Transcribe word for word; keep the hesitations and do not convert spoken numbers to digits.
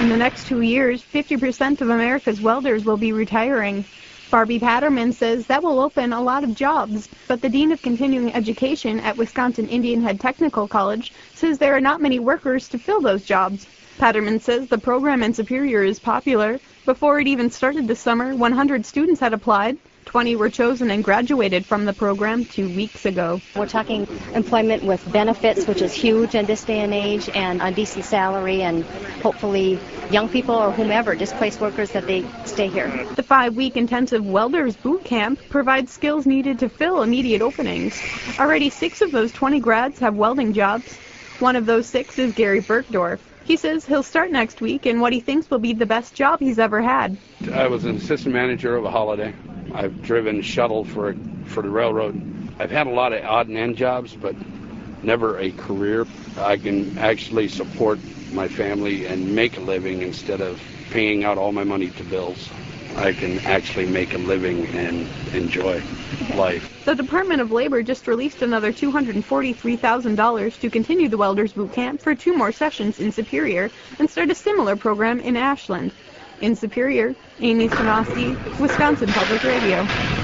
In the next two years, fifty percent of America's welders will be retiring. Barbie Patterman says that will open a lot of jobs, but the Dean of Continuing Education at Wisconsin Indian Head Technical College says there are not many workers to fill those jobs. Patterman says the program in Superior is popular. Before it even started this summer, one hundred students had applied. twenty were chosen and graduated from the program two weeks ago. We're talking employment with benefits, which is huge in this day and age, and a decent salary, and hopefully young people or whomever, displaced workers, that they stay here. The five-week intensive Welders Boot Camp provides skills needed to fill immediate openings. Already six of those twenty grads have welding jobs. One of those six is Gary Bergdorf. He says he'll start next week in what he thinks will be the best job he's ever had. I was an assistant manager of a holiday. I've driven shuttle for for the railroad. I've had a lot of odd and end jobs, but never a career. I can actually support my family and make a living instead of paying out all my money to bills. I can actually make a living and enjoy life. The Department of Labor just released another two hundred forty-three thousand dollars to continue the Welders Boot Camp for two more sessions in Superior and start a similar program in Ashland. In Superior, Amy Sanasti, Wisconsin Public Radio.